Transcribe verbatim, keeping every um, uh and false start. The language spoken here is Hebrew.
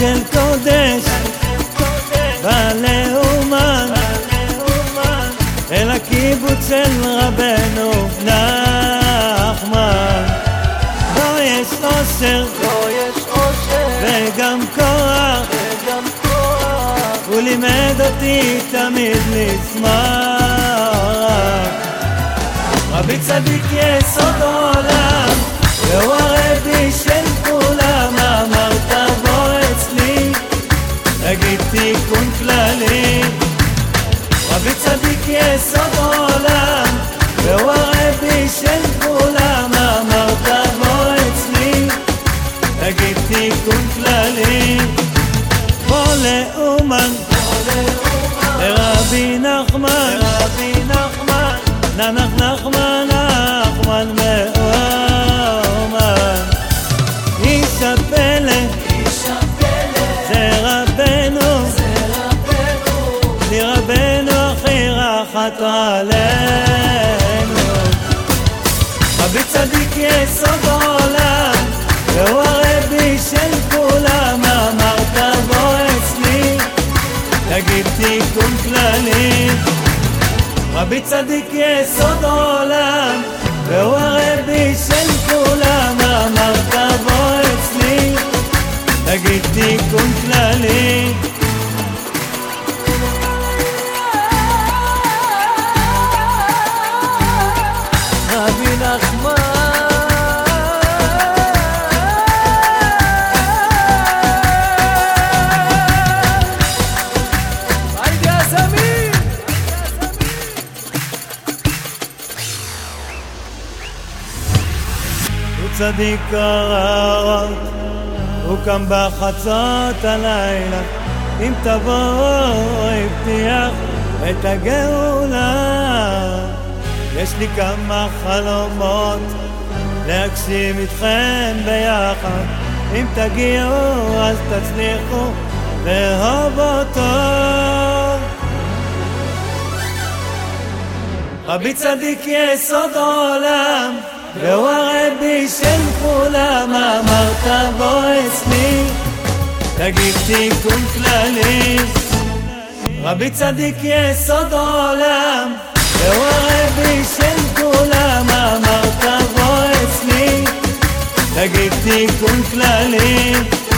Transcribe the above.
של קודש בלאומן אל הקיבוץ של רבנו נחמן. בו יש אושר וגם כוח, הוא לימד אותי תמיד לשמוח. רבי צדיק יסוד עולם והוא הרבי של כולם, אמרת בו אצלי תגיד תיקון כללי. רבי צדיק יסוד עולם והוא הרבי של כולם, אמרת בו אצלי תגיד תיקון כללי. בוא לאומן לרבי נחמן, נח נחמן נחמן מאומן. איש הפלא זה רבנו, לרבנו הכי רחת עלינו. רבי צדיק יסוד עולם והוא הרבי של כולם, אמרת בו אצלי תגיד תיקון כללי. רבי צדיק יסוד עולם והוא הרבי של כולם, אמרת בו אצלי תגיד תיקון כללי. רבי נחמן צדיק הרעות, הוא קם בחצות הלילה, אם תבוא הבטיח את הגאולה. יש לי כמה חלומות להגשים איתכם ביחד, אם תגיעו אז תצליחו לאהוב אותו. רבי צדיק יסוד עולם והוא הרבי של כולם, אמרת בו אצלי תגיד תיקון כללי. רבי צדיק יסוד עולם והוא הרבי של כולם, אמרת בו אצלי תגיד תיקון כללי.